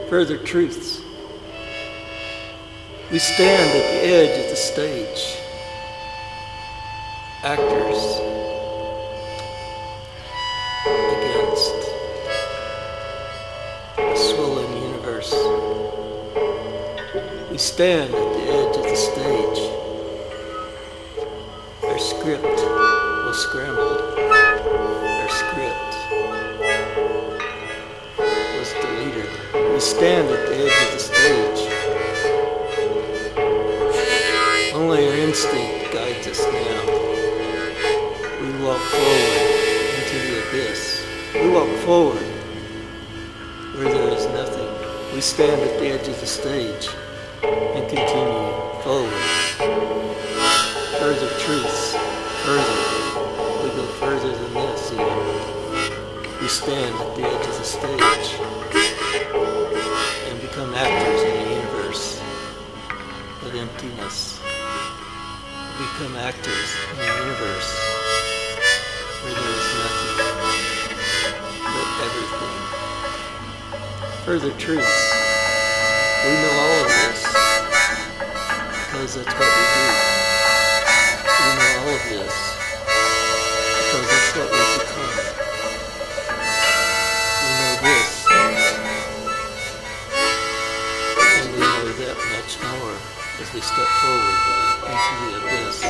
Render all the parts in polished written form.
further truths. We stand at the edge of the stage, actors against a swollen universe. We stand at the edge of the stage. Our script was scrambled. Our script was deleted. We stand at the edge of the stage. Only our instinct guides us now. We walk forward into the abyss. We walk forward where there is nothing. We stand at the edge of the stage and continue forward. Further truths, further. We go further than this even. We stand at the edge of the stage and become actors in a universe of emptiness. We become actors in a universe where there is nothing but everything. Further truths. We know all of this because that's what we do. We know all of this because that's what we've become. We know this, and we know that much more as we step forward into the abyss.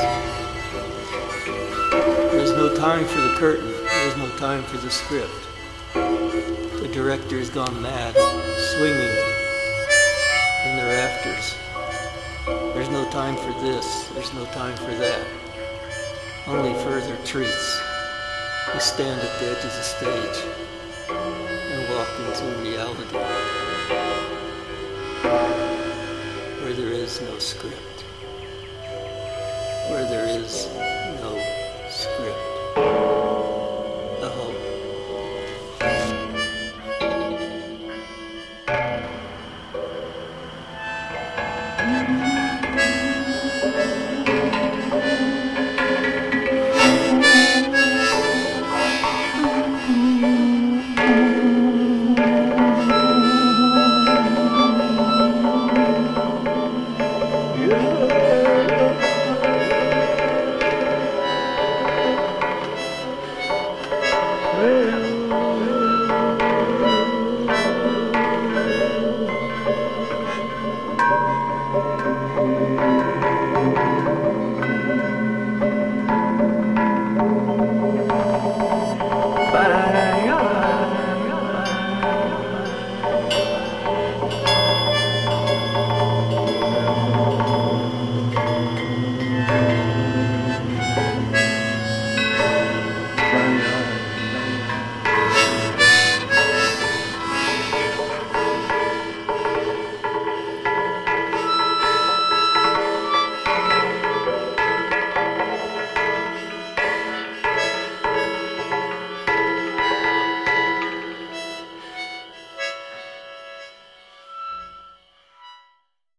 There's no time for the curtain. There's no time for the script. The director has gone mad, swinging in the rafters. There's no time for this. There's no time for that. Only further truths. We stand at the edge of the stage and walk into reality where there is no script, where there is